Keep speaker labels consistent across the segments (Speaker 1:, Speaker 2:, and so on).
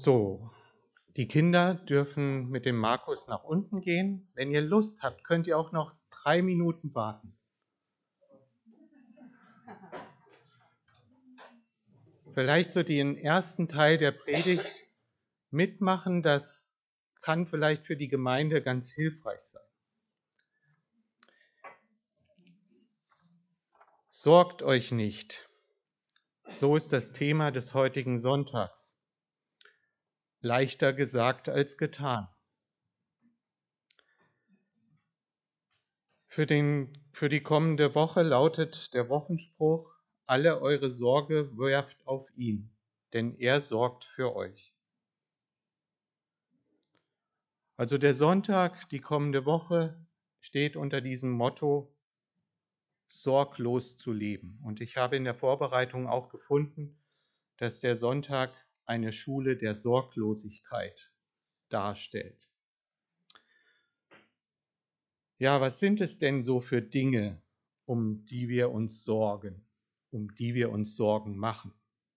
Speaker 1: So, die Kinder dürfen mit dem Markus nach unten gehen. Wenn ihr Lust habt, könnt ihr auch noch 3 Minuten warten. Vielleicht so den ersten Teil der Predigt mitmachen, das kann vielleicht für die Gemeinde ganz hilfreich sein. Sorgt euch nicht. So ist das Thema des heutigen Sonntags. Leichter gesagt als getan. Für die kommende Woche lautet der Wochenspruch: Alle eure Sorge werft auf ihn, denn er sorgt für euch. Also der Sonntag, die kommende Woche, steht unter diesem Motto, sorglos zu leben. Und ich habe in der Vorbereitung auch gefunden, dass der Sonntag eine Schule der Sorglosigkeit darstellt. Ja, was sind es denn so für Dinge, um die wir uns sorgen, um die wir uns Sorgen machen?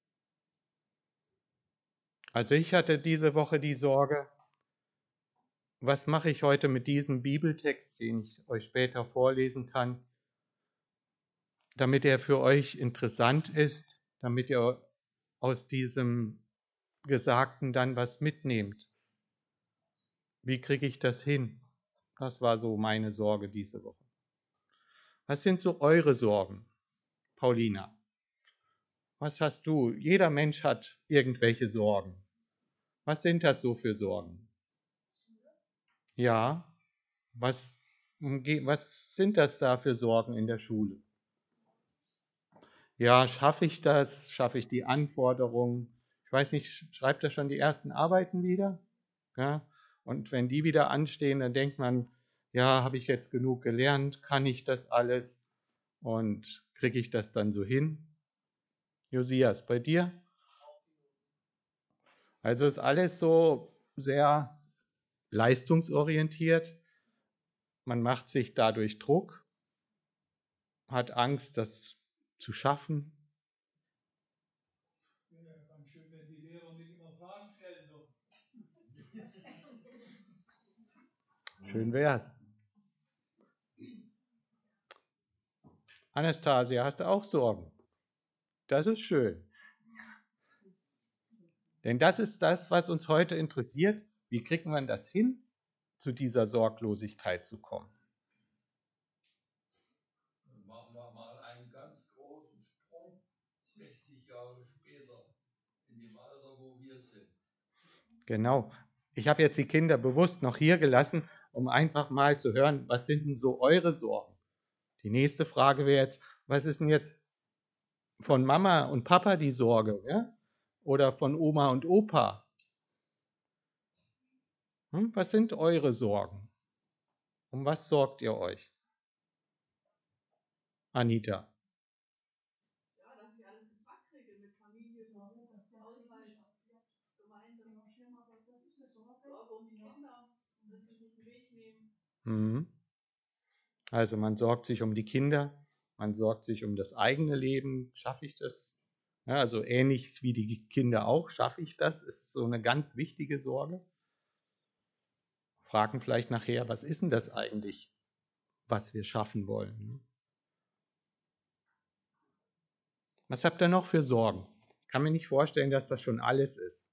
Speaker 1: Also ich hatte diese Woche die Sorge, was mache ich heute mit diesem Bibeltext, den ich euch später vorlesen kann, damit er für euch interessant ist, damit ihr aus diesem Gesagten dann was mitnehmt. Wie kriege ich das hin? Das war so meine Sorge diese Woche. Was sind so eure Sorgen, Paulina? Was hast du? Jeder Mensch hat irgendwelche Sorgen. Was sind das so für Sorgen? Ja, was sind das da für Sorgen in der Schule? Ja, schaffe ich das? Schaffe ich die Anforderungen? Ich weiß nicht, schreibt er schon die ersten Arbeiten wieder? Ja, und wenn die wieder anstehen, dann denkt man, ja, habe ich jetzt genug gelernt? Kann ich das alles? Und kriege ich das dann so hin? Josias, bei dir? Also ist alles so sehr leistungsorientiert. Man macht sich dadurch Druck, hat Angst, das zu schaffen.
Speaker 2: Ja, ganz schön, wenn die Lehrer nicht immer Fragen stellen dürfen.
Speaker 1: Schön wär's. Anastasia, hast du auch Sorgen? Das ist schön. Denn das ist das, was uns heute interessiert. Wie kriegt man das hin, zu dieser Sorglosigkeit zu kommen?
Speaker 3: Machen wir mal einen ganz großen Sprung, 60 Jahre später, in dem Alter, wo wir sind.
Speaker 1: Genau. Ich habe jetzt die Kinder bewusst noch hier gelassen, um einfach mal zu hören, was sind denn so eure Sorgen? Die nächste Frage wäre jetzt, was ist denn jetzt von Mama und Papa die Sorge? Ja? Oder von Oma und Opa? Was sind eure Sorgen? Um was sorgt ihr euch? Anita.
Speaker 4: Ja, dass ich alles gepackt kriege mit Familie, Haushalt, gemeinsam. Sorge um die Kinder, dass sie sich einen Weg nehmen.
Speaker 1: Also man sorgt sich um die Kinder, man sorgt sich um das eigene Leben. Schaffe ich das? Ja, also ähnlich wie die Kinder auch, schaffe ich das? Ist so eine ganz wichtige Sorge. Fragen vielleicht nachher, was ist denn das eigentlich, was wir schaffen wollen? Was habt ihr noch für Sorgen? Kann mir nicht vorstellen, dass das schon alles ist.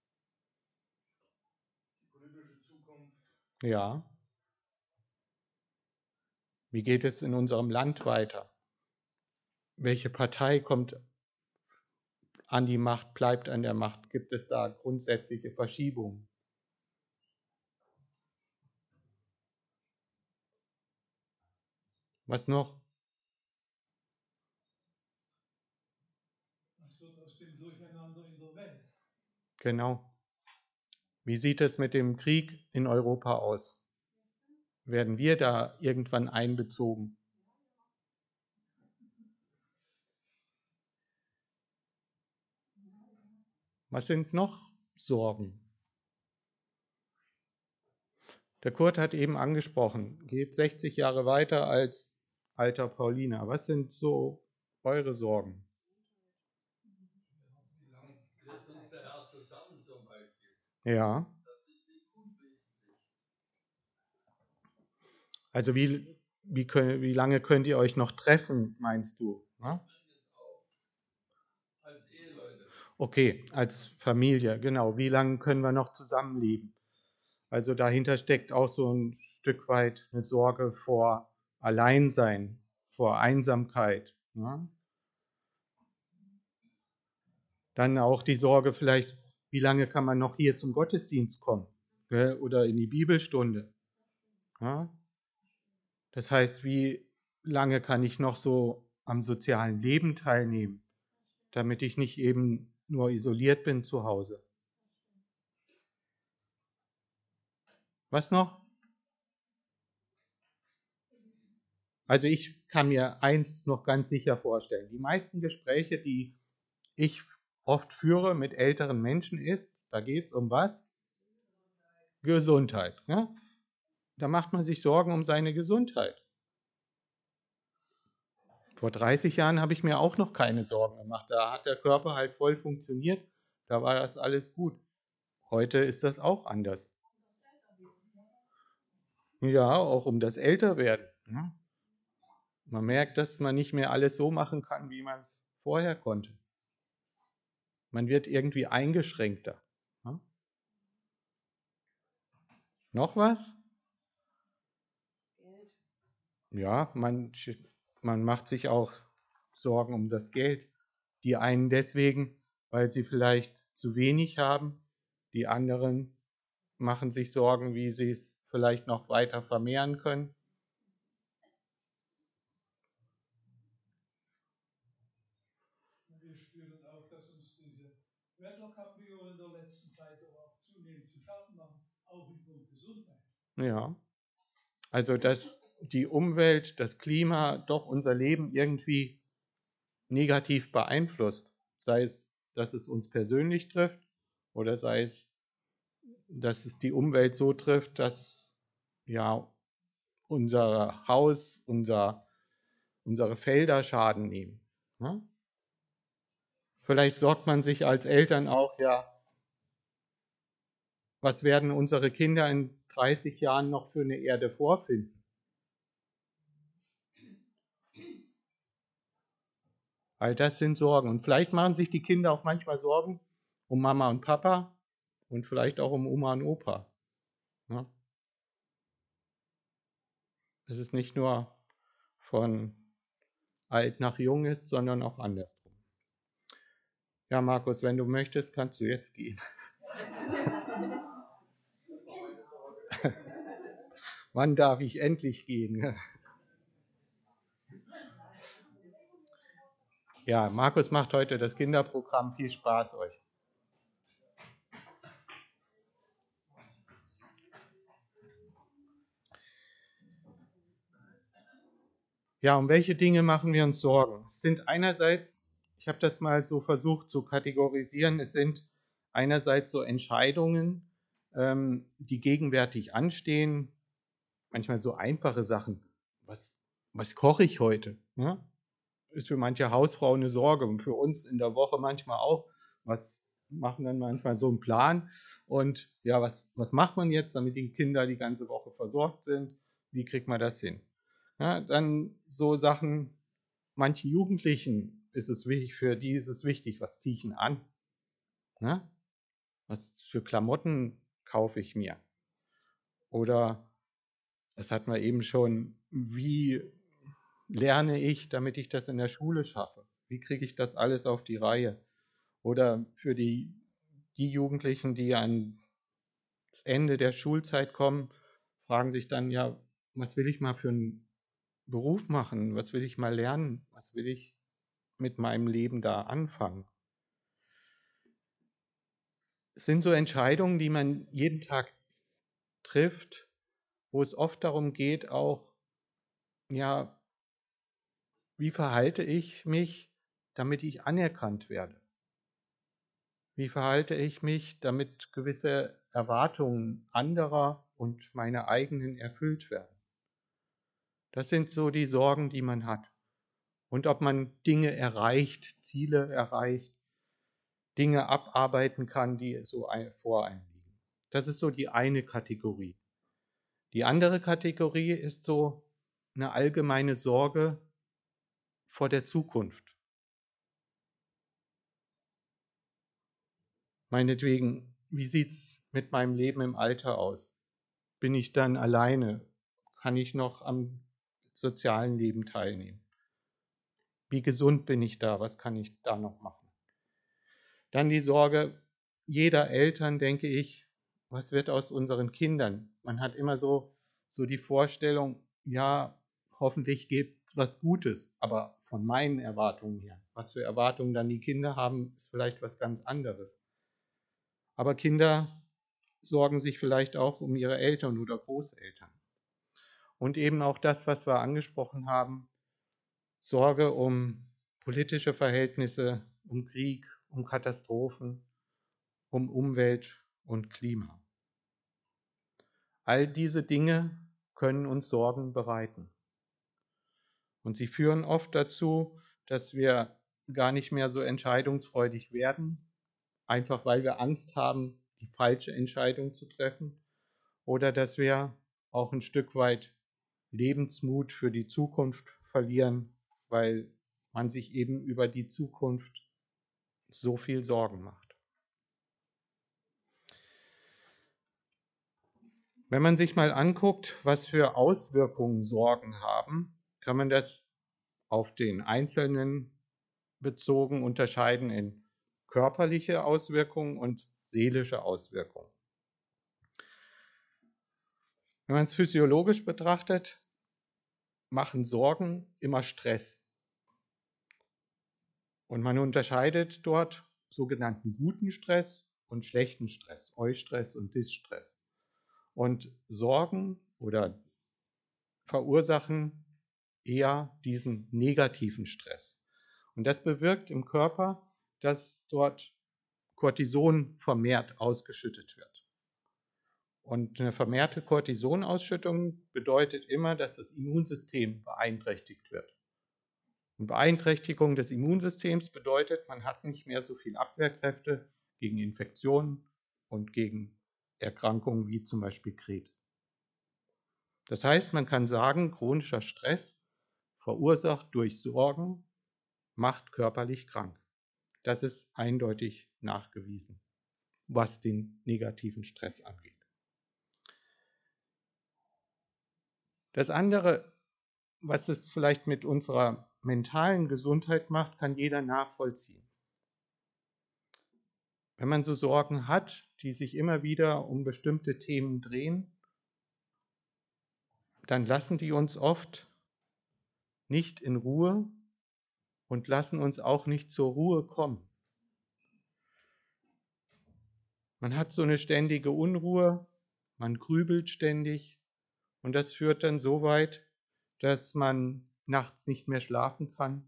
Speaker 2: Die politische Zukunft.
Speaker 1: Ja. Wie geht es in unserem Land weiter? Welche Partei kommt an die Macht, bleibt an der Macht? Gibt es da grundsätzliche Verschiebungen? Was noch?
Speaker 2: Was wird aus dem Durcheinander in der Welt?
Speaker 1: Genau. Wie sieht es mit dem Krieg in Europa aus? Werden wir da irgendwann einbezogen? Was sind noch Sorgen? Der Kurt hat eben angesprochen, geht 60 Jahre weiter als alter Paulina. Was sind so eure Sorgen?
Speaker 3: Wie lange lässt uns der Herr zusammen zum Beispiel?
Speaker 1: Ja.
Speaker 3: Das ist nicht unwesentlich.
Speaker 1: Also wie lange könnt ihr euch noch treffen, meinst du? Ne?
Speaker 3: Auch als Eheleute.
Speaker 1: Okay, als Familie, genau. Wie lange können wir noch zusammenleben? Also dahinter steckt auch so ein Stück weit eine Sorge vor Alleinsein, vor Einsamkeit. Ne? Dann auch die Sorge vielleicht, wie lange kann man noch hier zum Gottesdienst kommen, gell? Oder in die Bibelstunde. Ja? Das heißt, wie lange kann ich noch so am sozialen Leben teilnehmen, damit ich nicht eben nur isoliert bin zu Hause. Was noch? Also ich kann mir eins noch ganz sicher vorstellen. Die meisten Gespräche, die ich oft führe mit älteren Menschen ist, da geht es um was? Gesundheit. Ne? Da macht man sich Sorgen um seine Gesundheit. Vor 30 Jahren habe ich mir auch noch keine Sorgen gemacht. Da hat der Körper halt voll funktioniert. Da war das alles gut. Heute ist das auch anders. Ja, auch um das Älterwerden. Ne? Man merkt, dass man nicht mehr alles so machen kann, wie man es vorher konnte. Man wird irgendwie eingeschränkter. Ne? Noch was? Ja, man macht sich auch Sorgen um das Geld. Die einen deswegen, weil sie vielleicht zu wenig haben. Die anderen machen sich Sorgen, wie sie es vielleicht noch weiter vermehren können.
Speaker 2: Wir spüren auch, dass uns diese Wetterkapriolen der letzten Zeit doch auch zunehmend zu schaffen machen, auch in Punkt Gesundheit.
Speaker 1: Ja, also dass die Umwelt, das Klima doch unser Leben irgendwie negativ beeinflusst. Sei es, dass es uns persönlich trifft oder sei es, dass es die Umwelt so trifft, dass ja unser Haus, unsere Felder Schaden nehmen. Ne? Vielleicht sorgt man sich als Eltern auch, ja, was werden unsere Kinder in 30 Jahren noch für eine Erde vorfinden? All das sind Sorgen. Und vielleicht machen sich die Kinder auch manchmal Sorgen um Mama und Papa und vielleicht auch um Oma und Opa. Ja? Dass es nicht nur von alt nach jung ist, sondern auch andersrum. Ja, Markus, wenn du möchtest, kannst du jetzt gehen. Wann darf ich endlich gehen? Ja, Markus macht heute das Kinderprogramm. Viel Spaß euch. Ja, um welche Dinge machen wir uns Sorgen? Es sind einerseits, ich habe das mal so versucht zu kategorisieren, es sind einerseits so Entscheidungen, die gegenwärtig anstehen, manchmal so einfache Sachen. Was koche ich heute? Ja? Ist für manche Hausfrau eine Sorge und für uns in der Woche manchmal auch. Was machen dann manchmal so einen Plan? Und ja, was macht man jetzt, damit die Kinder die ganze Woche versorgt sind? Wie kriegt man das hin? Ja, dann so Sachen, manchen Jugendlichen ist es wichtig, für die ist es wichtig, was ziehe ich denn an? Ja? Was für Klamotten kaufe ich mir? Oder, das hatten wir eben schon, wie lerne ich, damit ich das in der Schule schaffe? Wie kriege ich das alles auf die Reihe? Oder für die Jugendlichen, die ans Ende der Schulzeit kommen, fragen sich dann, ja, was will ich mal für einen Beruf machen? Was will ich mal lernen? Was will ich mit meinem Leben da anfangen? Es sind so Entscheidungen, die man jeden Tag trifft, wo es oft darum geht, auch, ja, wie verhalte ich mich, damit ich anerkannt werde? Wie verhalte ich mich, damit gewisse Erwartungen anderer und meine eigenen erfüllt werden? Das sind so die Sorgen, die man hat. Und ob man Dinge erreicht, Ziele erreicht, Dinge abarbeiten kann, die so vor einem liegen. Das ist so die eine Kategorie. Die andere Kategorie ist so eine allgemeine Sorge vor der Zukunft. Meinetwegen, wie sieht es mit meinem Leben im Alter aus? Bin ich dann alleine? Kann ich noch am sozialen Leben teilnehmen? Wie gesund bin ich da? Was kann ich da noch machen? Dann die Sorge jeder Eltern, denke ich, was wird aus unseren Kindern? Man hat immer so die Vorstellung, ja, hoffentlich gibt es was Gutes, aber von meinen Erwartungen her, was für Erwartungen dann die Kinder haben, ist vielleicht was ganz anderes. Aber Kinder sorgen sich vielleicht auch um ihre Eltern oder Großeltern. Und eben auch das, was wir angesprochen haben, Sorge um politische Verhältnisse, um Krieg, um Katastrophen, um Umwelt und Klima. All diese Dinge können uns Sorgen bereiten. Und sie führen oft dazu, dass wir gar nicht mehr so entscheidungsfreudig werden, einfach weil wir Angst haben, die falsche Entscheidung zu treffen, oder dass wir auch ein Stück weit Lebensmut für die Zukunft verlieren, weil man sich eben über die Zukunft so viel Sorgen macht. Wenn man sich mal anguckt, was für Auswirkungen Sorgen haben, kann man das auf den Einzelnen bezogen unterscheiden in körperliche Auswirkungen und seelische Auswirkungen. Wenn man es physiologisch betrachtet, machen Sorgen immer Stress. Und man unterscheidet dort sogenannten guten Stress und schlechten Stress, Eustress und Distress. Und Sorgen oder verursachen eher diesen negativen Stress. Und das bewirkt im Körper, dass dort Cortison vermehrt ausgeschüttet wird. Und eine vermehrte Cortisonausschüttung bedeutet immer, dass das Immunsystem beeinträchtigt wird. Und Beeinträchtigung des Immunsystems bedeutet, man hat nicht mehr so viel Abwehrkräfte gegen Infektionen und gegen Erkrankungen wie zum Beispiel Krebs. Das heißt, man kann sagen, chronischer Stress verursacht durch Sorgen macht körperlich krank. Das ist eindeutig nachgewiesen, was den negativen Stress angeht. Das andere, was es vielleicht mit unserer mentalen Gesundheit macht, kann jeder nachvollziehen. Wenn man so Sorgen hat, die sich immer wieder um bestimmte Themen drehen, dann lassen die uns oft nicht in Ruhe und lassen uns auch nicht zur Ruhe kommen. Man hat so eine ständige Unruhe, man grübelt ständig und das führt dann so weit, dass man nachts nicht mehr schlafen kann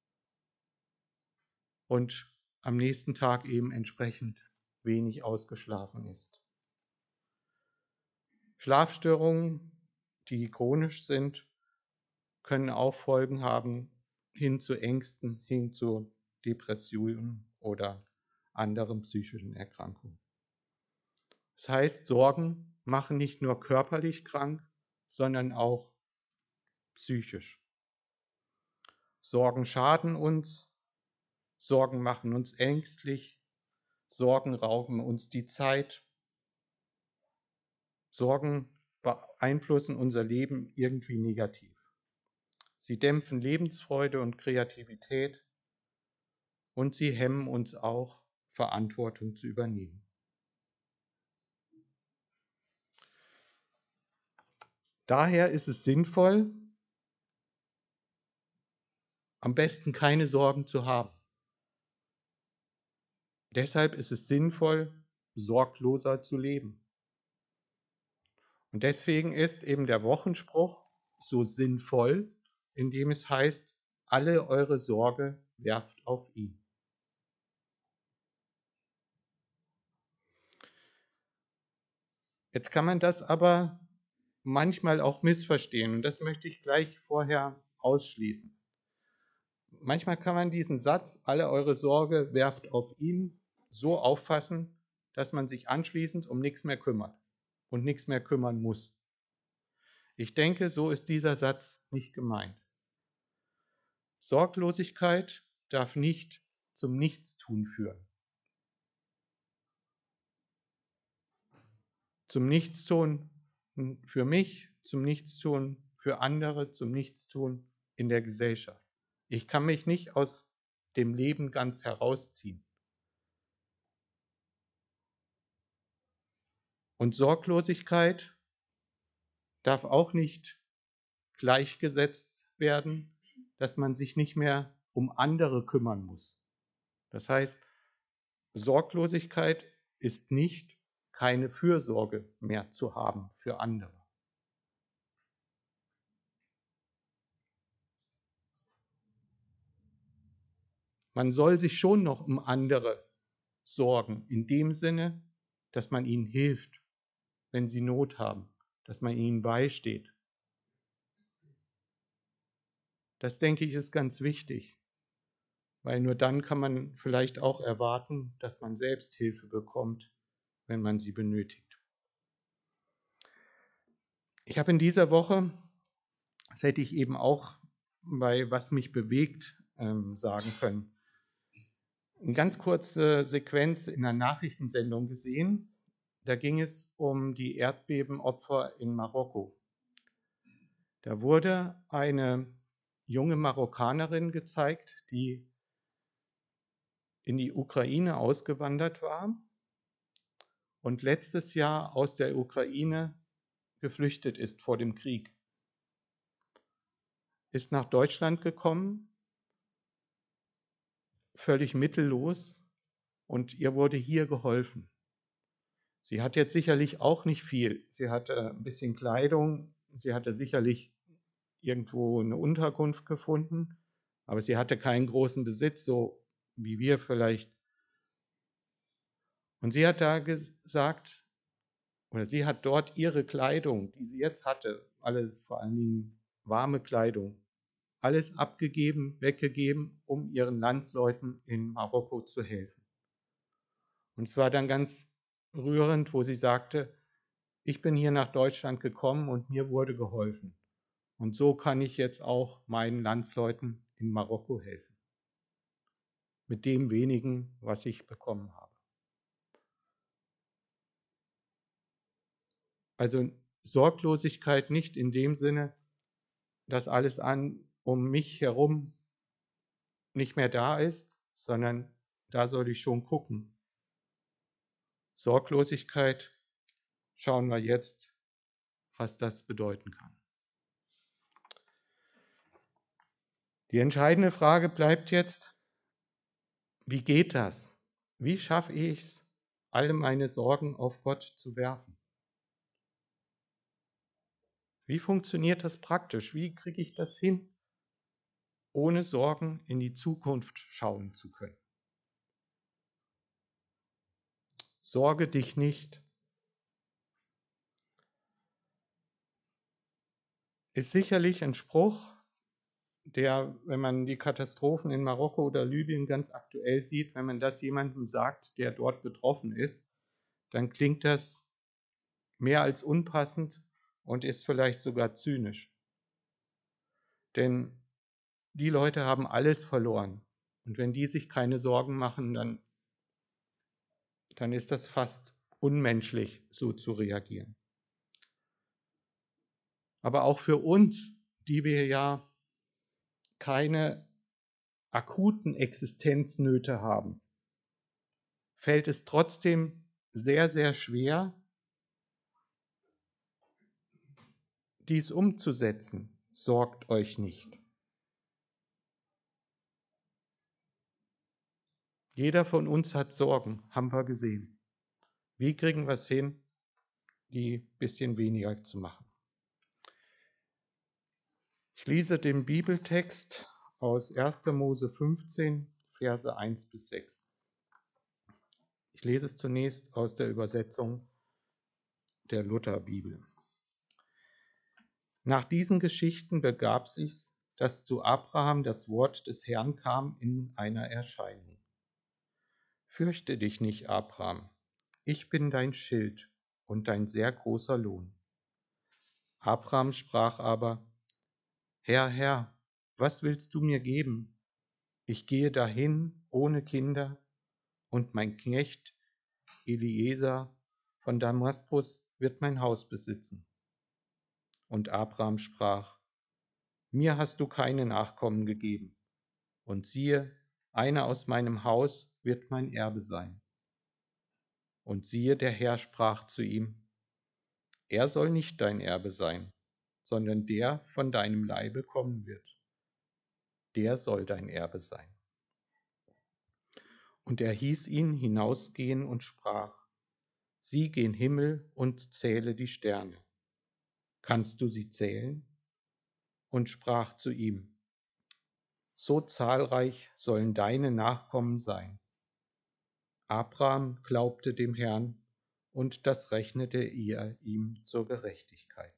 Speaker 1: und am nächsten Tag eben entsprechend wenig ausgeschlafen ist. Schlafstörungen, die chronisch sind, können auch Folgen haben hin zu Ängsten, hin zu Depressionen oder anderen psychischen Erkrankungen. Das heißt, Sorgen machen nicht nur körperlich krank, sondern auch psychisch. Sorgen schaden uns, Sorgen machen uns ängstlich, Sorgen rauben uns die Zeit, Sorgen beeinflussen unser Leben irgendwie negativ. Sie dämpfen Lebensfreude und Kreativität und sie hemmen uns auch, Verantwortung zu übernehmen. Daher ist es sinnvoll, am besten keine Sorgen zu haben. Deshalb ist es sinnvoll, sorgloser zu leben. Und deswegen ist eben der Wochenspruch so sinnvoll, indem es heißt, alle eure Sorge werft auf ihn. Jetzt kann man das aber manchmal auch missverstehen und das möchte ich gleich vorher ausschließen. Manchmal kann man diesen Satz, alle eure Sorge werft auf ihn, so auffassen, dass man sich anschließend um nichts mehr kümmert und nichts mehr kümmern muss. Ich denke, so ist dieser Satz nicht gemeint. Sorglosigkeit darf nicht zum Nichtstun führen. Zum Nichtstun für mich, zum Nichtstun für andere, zum Nichtstun in der Gesellschaft. Ich kann mich nicht aus dem Leben ganz herausziehen. Und Sorglosigkeit darf auch nicht gleichgesetzt werden, dass man sich nicht mehr um andere kümmern muss. Das heißt, Sorglosigkeit ist nicht, keine Fürsorge mehr zu haben für andere. Man soll sich schon noch um andere sorgen, in dem Sinne, dass man ihnen hilft, wenn sie Not haben, dass man ihnen beisteht. Das, denke ich, ist ganz wichtig, weil nur dann kann man vielleicht auch erwarten, dass man selbst Hilfe bekommt, wenn man sie benötigt. Ich habe in dieser Woche, das hätte ich eben auch bei Was mich bewegt sagen können, eine ganz kurze Sequenz in einer Nachrichtensendung gesehen. Da ging es um die Erdbebenopfer in Marokko. Da wurde eine junge Marokkanerin gezeigt, die in die Ukraine ausgewandert war und letztes Jahr aus der Ukraine geflüchtet ist vor dem Krieg. Ist nach Deutschland gekommen, völlig mittellos, und ihr wurde hier geholfen. Sie hat jetzt sicherlich auch nicht viel. Sie hatte ein bisschen Kleidung, sie hatte sicherlich irgendwo eine Unterkunft gefunden, aber sie hatte keinen großen Besitz, so wie wir vielleicht. Und sie hat da gesagt, oder sie hat dort ihre Kleidung, die sie jetzt hatte, alles vor allen Dingen warme Kleidung, alles abgegeben, weggegeben, um ihren Landsleuten in Marokko zu helfen. Und es war dann ganz rührend, wo sie sagte, ich bin hier nach Deutschland gekommen und mir wurde geholfen. Und so kann ich jetzt auch meinen Landsleuten in Marokko helfen. Mit dem wenigen, was ich bekommen habe. Also Sorglosigkeit nicht in dem Sinne, dass alles um mich herum nicht mehr da ist, sondern da soll ich schon gucken. Sorglosigkeit, schauen wir jetzt, was das bedeuten kann. Die entscheidende Frage bleibt jetzt, wie geht das? Wie schaffe ich es, alle meine Sorgen auf Gott zu werfen? Wie funktioniert das praktisch? Wie kriege ich das hin, ohne Sorgen in die Zukunft schauen zu können? Sorge dich nicht. Ist sicherlich ein Spruch, der, wenn man die Katastrophen in Marokko oder Libyen ganz aktuell sieht, wenn man das jemandem sagt, der dort betroffen ist, dann klingt das mehr als unpassend und ist vielleicht sogar zynisch. Denn die Leute haben alles verloren. Und wenn die sich keine Sorgen machen, dann ist das fast unmenschlich, so zu reagieren. Aber auch für uns, die wir ja keine akuten Existenznöte haben, fällt es trotzdem sehr, sehr schwer, dies umzusetzen. Sorgt euch nicht. Jeder von uns hat Sorgen, haben wir gesehen. Wie kriegen wir es hin, die ein bisschen weniger zu machen? Ich lese den Bibeltext aus 1. Mose 15, Verse 1 bis 6. Ich lese es zunächst aus der Übersetzung der Lutherbibel. Nach diesen Geschichten begab sich's, dass zu Abraham das Wort des Herrn kam in einer Erscheinung. Fürchte dich nicht, Abraham. ich bin dein Schild und dein sehr großer Lohn. Abraham sprach aber, Herr, Herr, was willst du mir geben? Ich gehe dahin ohne Kinder, und mein Knecht Eliezer von Damaskus wird mein Haus besitzen. Und Abraham sprach, mir hast du keine Nachkommen gegeben, und siehe, einer aus meinem Haus wird mein Erbe sein. Und siehe, der Herr sprach zu ihm, er soll nicht dein Erbe sein, sondern der von deinem Leibe kommen wird. Der soll dein Erbe sein. Und er hieß ihn hinausgehen und sprach, sieh gen Himmel und zähle die Sterne. Kannst du sie zählen? Und sprach zu ihm, so zahlreich sollen deine Nachkommen sein. Abraham glaubte dem Herrn, und das rechnete er ihm zur Gerechtigkeit.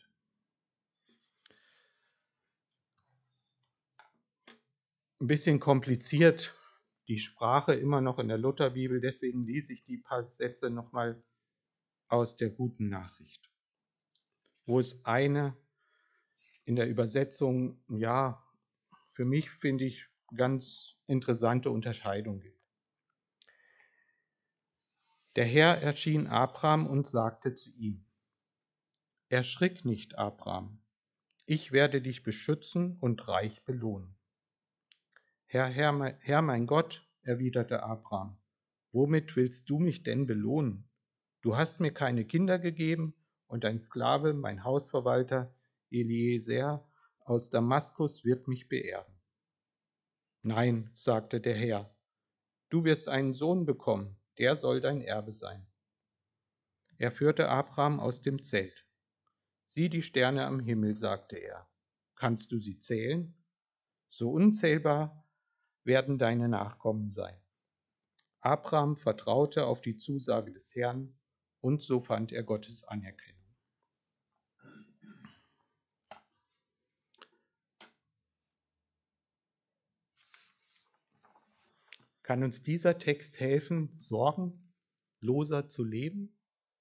Speaker 1: Ein bisschen kompliziert, die Sprache immer noch in der Lutherbibel, deswegen lese ich die paar Sätze nochmal aus der Guten Nachricht, wo es eine in der Übersetzung, ja, für mich finde ich ganz interessante Unterscheidung gibt. Der Herr erschien Abraham und sagte zu ihm, erschrick nicht, Abraham, ich werde dich beschützen und reich belohnen. Herr mein Gott, erwiderte Abraham, womit willst du mich denn belohnen? Du hast mir keine Kinder gegeben und dein Sklave, mein Hausverwalter Eliezer aus Damaskus wird mich beerben. Nein, sagte der Herr, du wirst einen Sohn bekommen, der soll dein Erbe sein. Er führte Abraham aus dem Zelt. Sieh die Sterne am Himmel, sagte er. Kannst du sie zählen? So unzählbar werden deine Nachkommen sein. Abraham vertraute auf die Zusage des Herrn und so fand er Gottes Anerkennung. Kann uns dieser Text helfen, sorgenloser zu leben?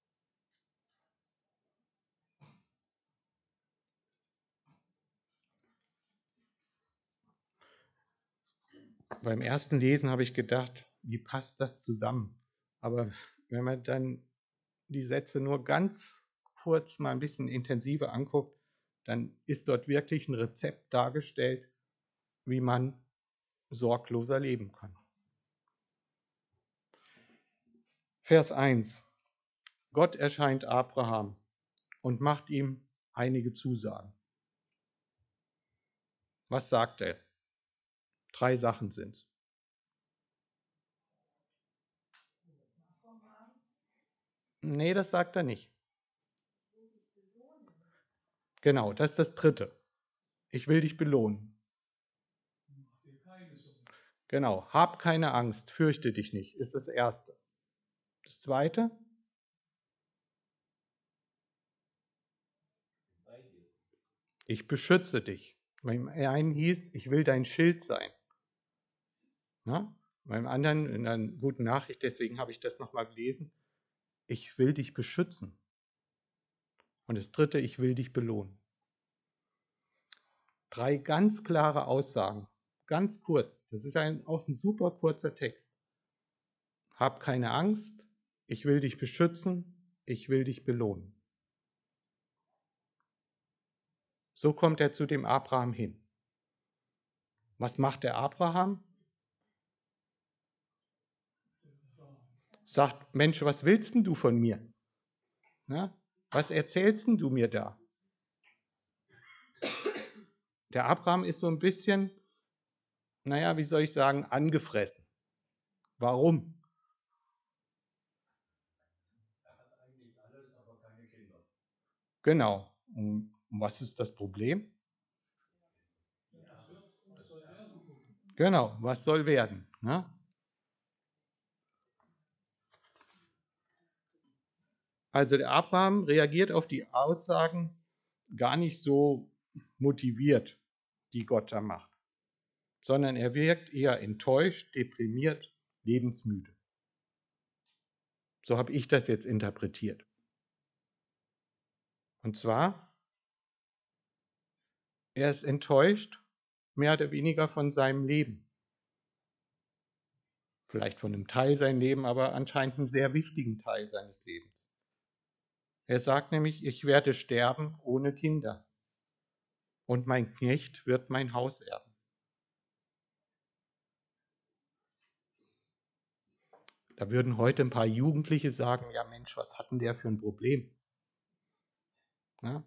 Speaker 1: Beim ersten Lesen habe ich gedacht, wie passt das zusammen? Aber wenn man dann die Sätze nur ganz kurz mal ein bisschen intensiver anguckt, dann ist dort wirklich ein Rezept dargestellt, wie man sorgloser leben kann. Vers 1. Gott erscheint Abraham und macht ihm einige Zusagen. Was sagt er? 3 Sachen sind es. Nee, das sagt er nicht. Genau, das ist das Dritte. Ich will dich belohnen. Genau, hab keine Angst, fürchte dich nicht, ist das Erste. Das Zweite? Ich beschütze dich. Beim einen hieß, ich will dein Schild sein. Na? Beim anderen, in einer guten Nachricht, deswegen habe ich das nochmal gelesen, ich will dich beschützen. Und das Dritte, ich will dich belohnen. 3 ganz klare Aussagen, ganz kurz. Das ist auch ein super kurzer Text. Hab keine Angst, ich will dich beschützen, ich will dich belohnen. So kommt er zu dem Abraham hin. Was macht der Abraham? Sagt, Mensch, was willst denn du von mir? Na, was erzählst denn du mir da? Der Abraham ist so ein bisschen, naja, wie soll ich sagen, angefressen. Warum?
Speaker 5: Er hat eigentlich alles, aber keine Kinder.
Speaker 1: Genau. Und was ist das Problem? Genau, was soll werden? Ne? Also der Abraham reagiert auf die Aussagen gar nicht so motiviert, die Gott da macht, sondern er wirkt eher enttäuscht, deprimiert, lebensmüde. So habe ich das jetzt interpretiert. Und zwar, er ist enttäuscht, mehr oder weniger von seinem Leben. Vielleicht von einem Teil seines Lebens, aber anscheinend einen sehr wichtigen Teil seines Lebens. Er sagt nämlich, ich werde sterben ohne Kinder und mein Knecht wird mein Haus erben. Da würden heute ein paar Jugendliche sagen, ja Mensch, was hat denn der für ein Problem? Ja?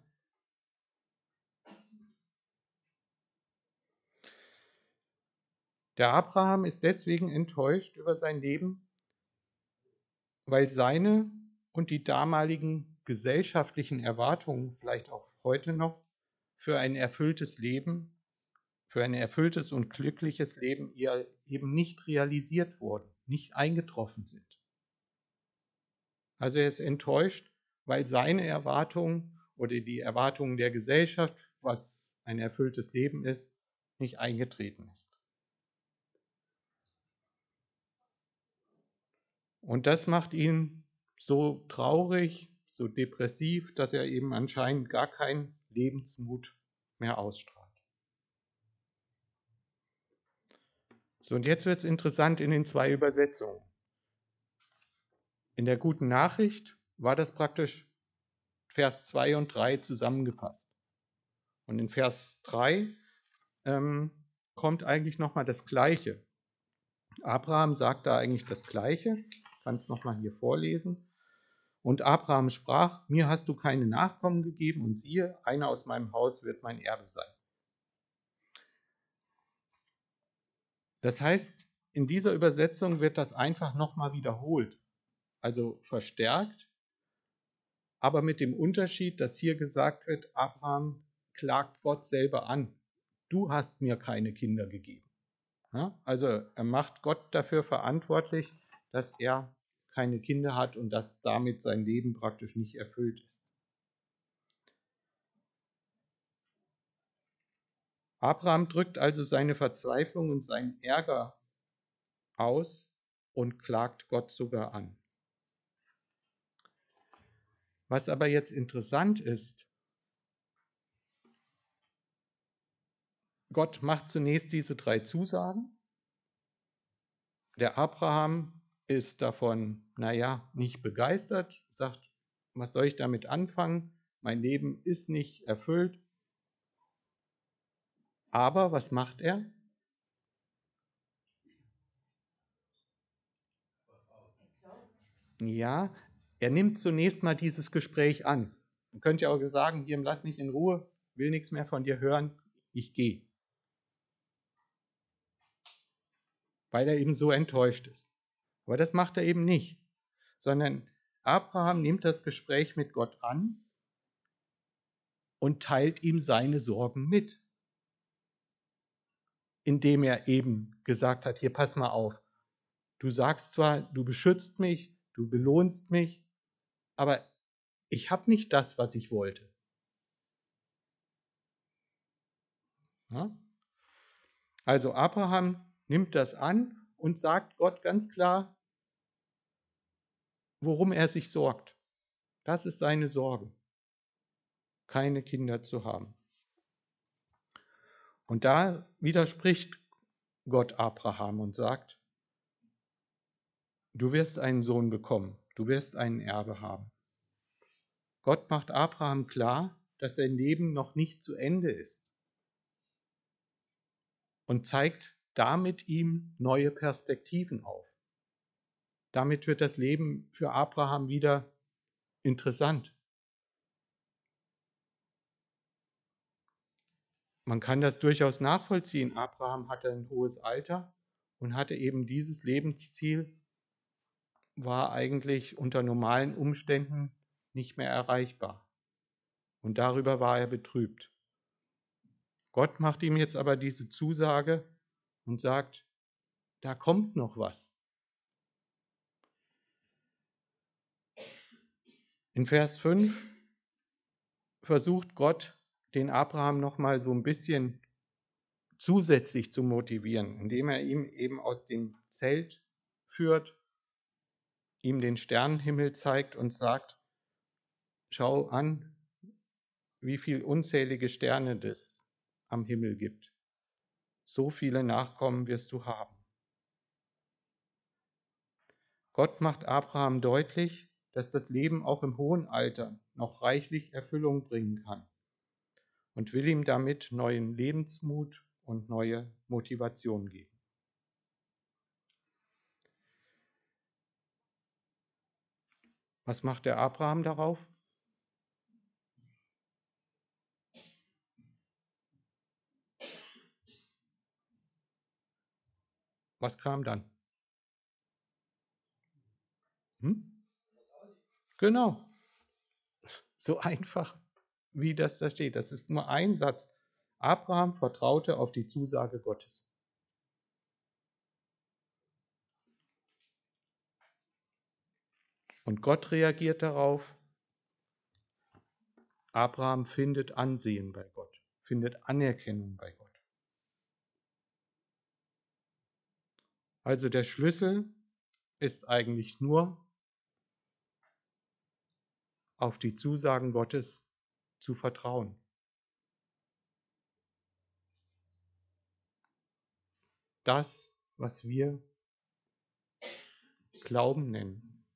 Speaker 1: Der Abraham ist deswegen enttäuscht über sein Leben, weil seine und die damaligen gesellschaftlichen Erwartungen, vielleicht auch heute noch, für ein erfülltes Leben, für ein erfülltes und glückliches Leben eben nicht realisiert wurden, nicht eingetroffen sind. Also er ist enttäuscht, weil seine Erwartungen oder die Erwartungen der Gesellschaft, was ein erfülltes Leben ist, nicht eingetreten ist. Und das macht ihn so traurig, so depressiv, dass er eben anscheinend gar keinen Lebensmut mehr ausstrahlt. So, und jetzt wird es interessant in den 2 Übersetzungen. In der Guten Nachricht war das praktisch Vers 2 und 3 zusammengefasst. Und in Vers 3 kommt eigentlich nochmal das Gleiche. Abraham sagt da eigentlich das Gleiche. Ich kann es nochmal hier vorlesen. Und Abraham sprach, mir hast du keine Nachkommen gegeben und siehe, einer aus meinem Haus wird mein Erbe sein. Das heißt, in dieser Übersetzung wird das einfach nochmal wiederholt, also verstärkt, aber mit dem Unterschied, dass hier gesagt wird, Abraham klagt Gott selber an. Du hast mir keine Kinder gegeben. Ja, also er macht Gott dafür verantwortlich, dass er keine Kinder hat und dass damit sein Leben praktisch nicht erfüllt ist. Abraham drückt also seine Verzweiflung und seinen Ärger aus und klagt Gott sogar an. Was aber jetzt interessant ist, Gott macht zunächst diese 3 Zusagen. Der Abraham ist davon, nicht begeistert, sagt, was soll ich damit anfangen? Mein Leben ist nicht erfüllt. Aber was macht er? Ja, er nimmt zunächst mal dieses Gespräch an. Man könnte ja auch sagen, hier, lass mich in Ruhe, will nichts mehr von dir hören, ich gehe. Weil er eben so enttäuscht ist. Aber das macht er eben nicht, sondern Abraham nimmt das Gespräch mit Gott an und teilt ihm seine Sorgen mit, indem er eben gesagt hat, hier pass mal auf, du sagst zwar, du beschützt mich, du belohnst mich, aber ich habe nicht das, was ich wollte. Ja? Also Abraham nimmt das an und sagt Gott ganz klar, worum er sich sorgt. Das ist seine Sorge, keine Kinder zu haben. Und da widerspricht Gott Abraham und sagt, du wirst einen Sohn bekommen, du wirst einen Erbe haben. Gott macht Abraham klar, dass sein Leben noch nicht zu Ende ist und zeigt damit ihm neue Perspektiven auf. Damit wird das Leben für Abraham wieder interessant. Man kann das durchaus nachvollziehen. Abraham hatte ein hohes Alter und hatte eben dieses Lebensziel, war eigentlich unter normalen Umständen nicht mehr erreichbar. Und darüber war er betrübt. Gott macht ihm jetzt aber diese Zusage und sagt, da kommt noch was. In Vers 5 versucht Gott, den Abraham nochmal so ein bisschen zusätzlich zu motivieren, indem er ihn eben aus dem Zelt führt, ihm den Sternenhimmel zeigt und sagt, schau an, wie viele unzählige Sterne es am Himmel gibt. So viele Nachkommen wirst du haben. Gott macht Abraham deutlich, dass das Leben auch im hohen Alter noch reichlich Erfüllung bringen kann und will ihm damit neuen Lebensmut und neue Motivation geben. Was macht der Abraham darauf? Was kam dann? Genau. So einfach, wie das da steht. Das ist nur ein Satz. Abraham vertraute auf die Zusage Gottes. Und Gott reagiert darauf. Abraham findet Ansehen bei Gott, findet Anerkennung bei Gott. Also der Schlüssel ist eigentlich nur, auf die Zusagen Gottes zu vertrauen. Das, was wir Glauben nennen.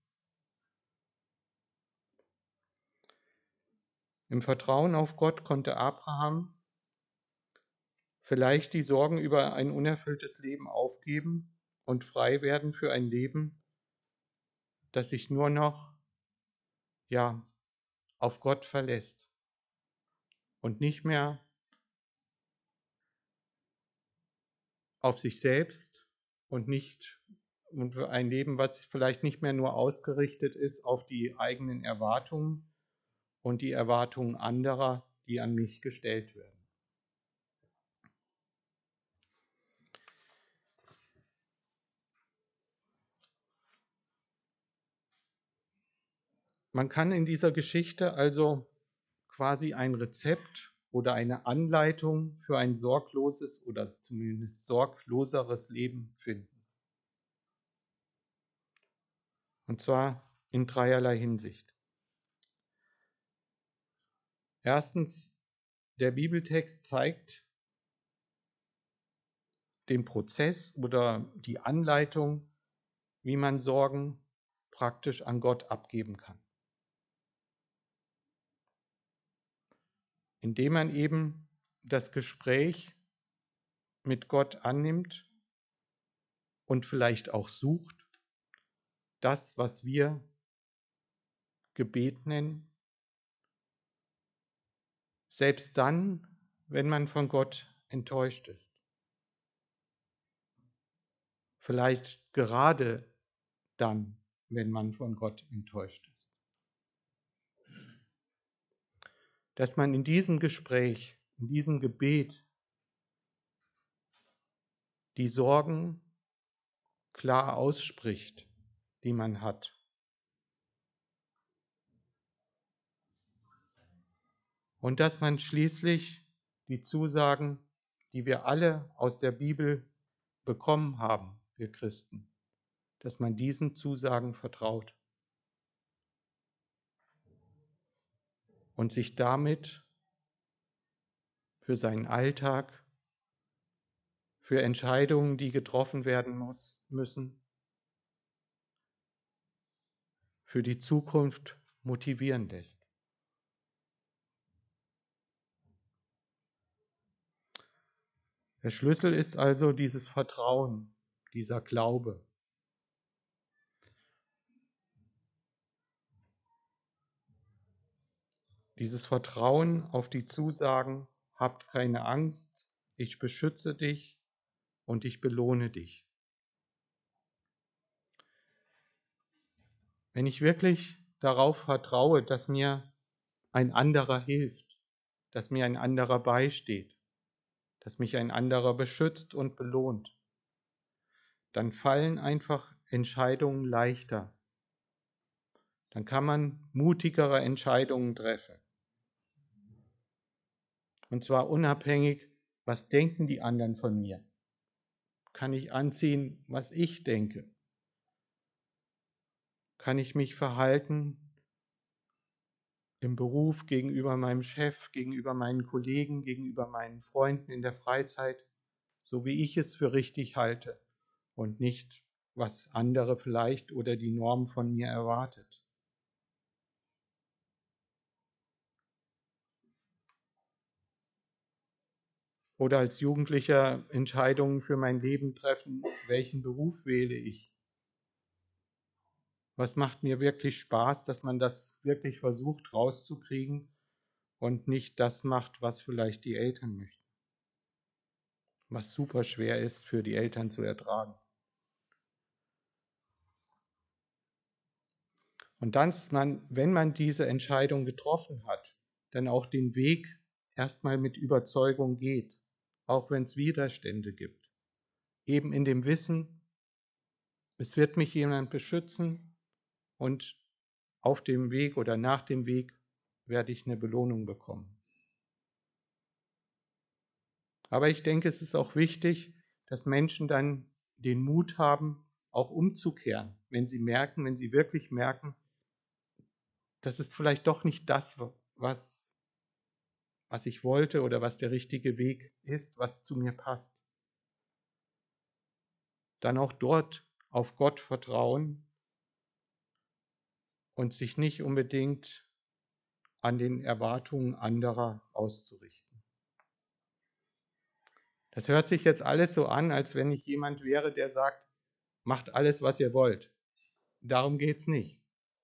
Speaker 1: Im Vertrauen auf Gott konnte Abraham vielleicht die Sorgen über ein unerfülltes Leben aufgeben und frei werden für ein Leben, das sich nur noch auf Gott verlässt und nicht mehr auf sich selbst und ein Leben, was vielleicht nicht mehr nur ausgerichtet ist auf die eigenen Erwartungen und die Erwartungen anderer, die an mich gestellt werden. Man kann in dieser Geschichte also quasi ein Rezept oder eine Anleitung für ein sorgloses oder zumindest sorgloseres Leben finden. Und zwar in dreierlei Hinsicht. Erstens, der Bibeltext zeigt den Prozess oder die Anleitung, wie man Sorgen praktisch an Gott abgeben kann. Indem man eben das Gespräch mit Gott annimmt und vielleicht auch sucht, das, was wir Gebet nennen, selbst dann, wenn man von Gott enttäuscht ist. Vielleicht gerade dann, wenn man von Gott enttäuscht ist. Dass man in diesem Gespräch, in diesem Gebet die Sorgen klar ausspricht, die man hat. Und dass man schließlich die Zusagen, die wir alle aus der Bibel bekommen haben, wir Christen, dass man diesen Zusagen vertraut und sich damit für seinen Alltag, für Entscheidungen, die getroffen werden müssen, für die Zukunft motivieren lässt. Der Schlüssel ist also dieses Vertrauen, dieser Glaube. Dieses Vertrauen auf die Zusagen, habt keine Angst, ich beschütze dich und ich belohne dich. Wenn ich wirklich darauf vertraue, dass mir ein anderer hilft, dass mir ein anderer beisteht, dass mich ein anderer beschützt und belohnt, dann fallen einfach Entscheidungen leichter. Dann kann man mutigere Entscheidungen treffen. Und zwar unabhängig, was denken die anderen von mir? Kann ich anziehen, was ich denke? kann ich mich verhalten im Beruf, gegenüber meinem Chef, gegenüber meinen Kollegen, gegenüber meinen Freunden in der Freizeit, so wie ich es für richtig halte und nicht, was andere vielleicht oder die Norm von mir erwartet. Oder als Jugendlicher Entscheidungen für mein Leben treffen, welchen Beruf wähle ich? Was macht mir wirklich Spaß, dass man das wirklich versucht rauszukriegen und nicht das macht, was vielleicht die Eltern möchten. Was super schwer ist für die Eltern zu ertragen. Und dann, wenn man diese Entscheidung getroffen hat, dann auch den Weg erstmal mit Überzeugung geht, auch wenn es Widerstände gibt. Eben in dem Wissen, es wird mich jemand beschützen und auf dem Weg oder nach dem Weg werde ich eine Belohnung bekommen. Aber ich denke, es ist auch wichtig, dass Menschen dann den Mut haben, auch umzukehren, wenn sie wirklich merken, das ist vielleicht doch nicht das, was ich wollte oder was der richtige Weg ist, was zu mir passt. Dann auch dort auf Gott vertrauen und sich nicht unbedingt an den Erwartungen anderer auszurichten. Das hört sich jetzt alles so an, als wenn ich jemand wäre, der sagt, macht alles, was ihr wollt. Darum geht es nicht.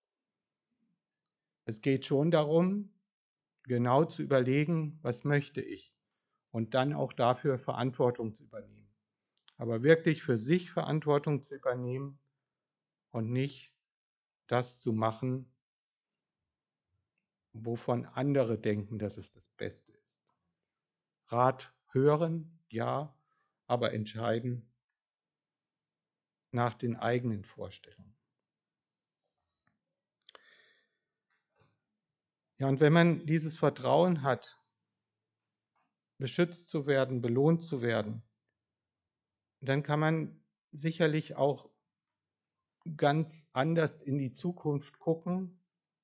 Speaker 1: Es geht schon darum, genau zu überlegen, was möchte ich und dann auch dafür Verantwortung zu übernehmen. Aber wirklich für sich Verantwortung zu übernehmen und nicht das zu machen, wovon andere denken, dass es das Beste ist. Rat hören, ja, aber entscheiden nach den eigenen Vorstellungen. Ja, und wenn man dieses Vertrauen hat, beschützt zu werden, belohnt zu werden, dann kann man sicherlich auch ganz anders in die Zukunft gucken,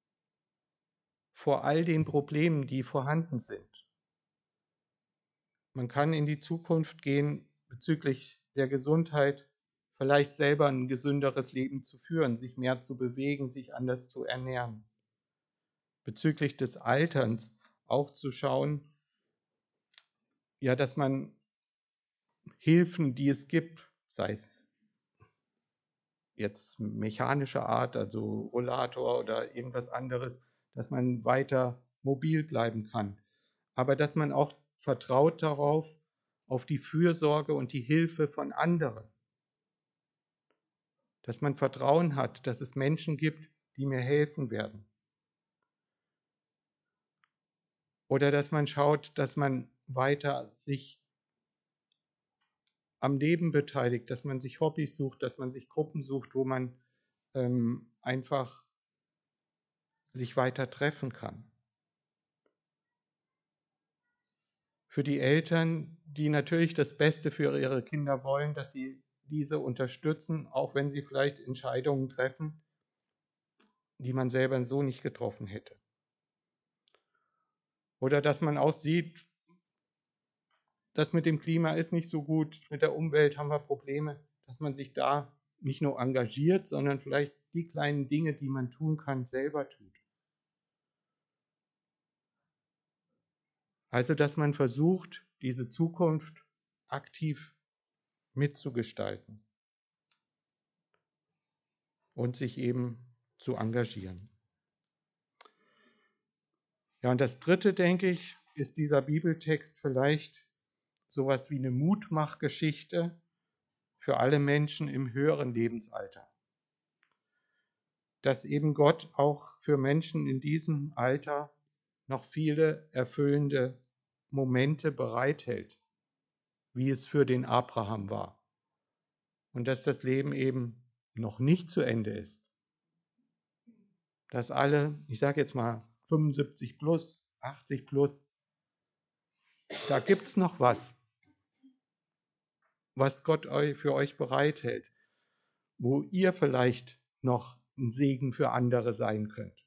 Speaker 1: vor all den Problemen, die vorhanden sind. Man kann in die Zukunft gehen bezüglich der Gesundheit, vielleicht selber ein gesünderes Leben zu führen, sich mehr zu bewegen, sich anders zu ernähren. Bezüglich des Alterns auch zu schauen, ja, dass man Hilfen, die es gibt, sei es jetzt mechanischer Art, also Rollator oder irgendwas anderes, dass man weiter mobil bleiben kann. Aber dass man auch vertraut darauf, auf die Fürsorge und die Hilfe von anderen. Dass man Vertrauen hat, dass es Menschen gibt, die mir helfen werden. Oder dass man schaut, dass man weiter sich am Leben beteiligt, dass man sich Hobbys sucht, dass man sich Gruppen sucht, wo man einfach sich weiter treffen kann. Für die Eltern, die natürlich das Beste für ihre Kinder wollen, dass sie diese unterstützen, auch wenn sie vielleicht Entscheidungen treffen, die man selber so nicht getroffen hätte. Oder dass man auch sieht, das mit dem Klima ist nicht so gut, mit der Umwelt haben wir Probleme, dass man sich da nicht nur engagiert, sondern vielleicht die kleinen Dinge, die man tun kann, selber tut. Also, dass man versucht, diese Zukunft aktiv mitzugestalten und sich eben zu engagieren. Ja, und das Dritte, denke ich, ist dieser Bibeltext vielleicht sowas wie eine Mutmachgeschichte für alle Menschen im höheren Lebensalter. Dass eben Gott auch für Menschen in diesem Alter noch viele erfüllende Momente bereithält, wie es für den Abraham war. Und dass das Leben eben noch nicht zu Ende ist. Dass alle, ich sage jetzt mal 75 plus, 80 plus, da gibt es noch was Gott für euch bereithält, wo ihr vielleicht noch ein Segen für andere sein könnt.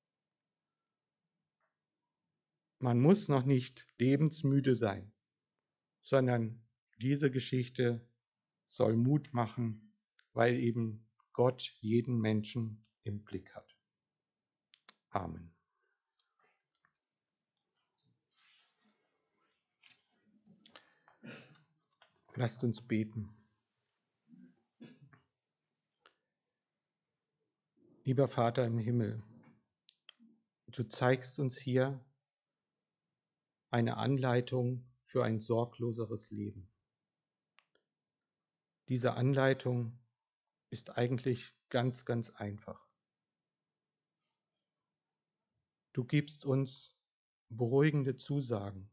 Speaker 1: Man muss noch nicht lebensmüde sein, sondern diese Geschichte soll Mut machen, weil eben Gott jeden Menschen im Blick hat. Amen. Lasst uns beten. Lieber Vater im Himmel, du zeigst uns hier eine Anleitung für ein sorgloseres Leben. Diese Anleitung ist eigentlich ganz, ganz einfach. Du gibst uns beruhigende Zusagen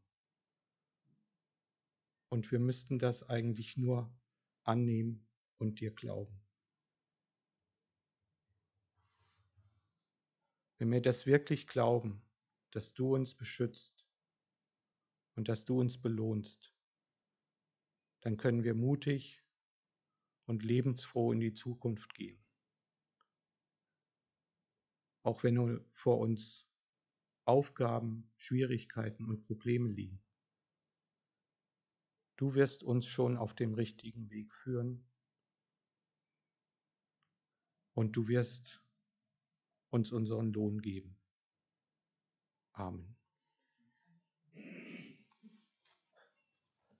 Speaker 1: und wir müssten das eigentlich nur annehmen und dir glauben. Wenn wir das wirklich glauben, dass du uns beschützt und dass du uns belohnst, dann können wir mutig und lebensfroh in die Zukunft gehen. Auch wenn vor uns Aufgaben, Schwierigkeiten und Probleme liegen. Du wirst uns schon auf dem richtigen Weg führen und du wirst uns unseren Lohn geben. Amen.